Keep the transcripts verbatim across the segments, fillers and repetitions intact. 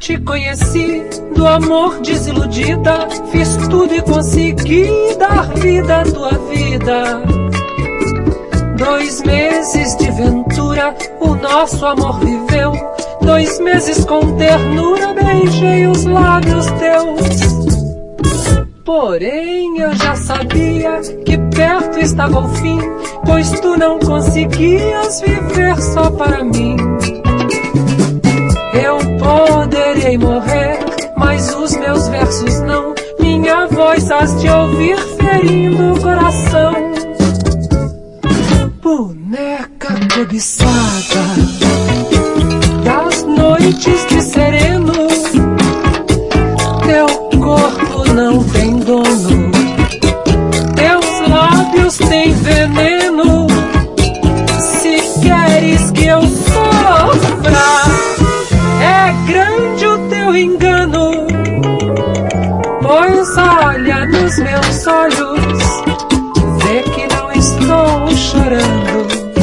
te conheci, do amor desiludida, fiz tudo e consegui dar vida à tua vida. Dois meses de ventura, o nosso amor viveu. Dois meses com ternura, beijei os lábios teus. Porém eu já sabia que perto estava o fim, pois tu não conseguias viver só para mim. Eu poderei morrer, mas os meus versos não. Minha voz has de ouvir ferindo o coração. Boneca cobiçada das noites de sereno, teu corpo não tem dono, teus lábios têm veneno. Se queres que eu sofra, é grande o teu engano, pois olha nos meus olhos, vê que não estou chorando.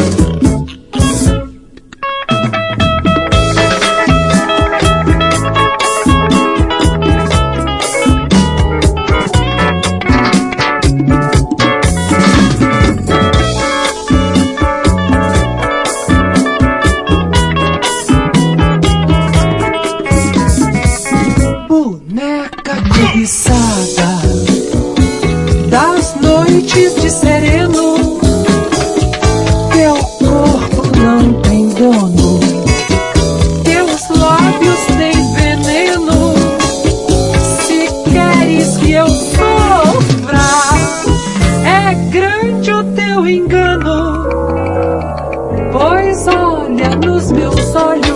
Das noites de sereno, teu corpo não tem dono, teus lábios têm veneno. Se queres que eu sofra, é grande o teu engano, pois olha nos meus olhos,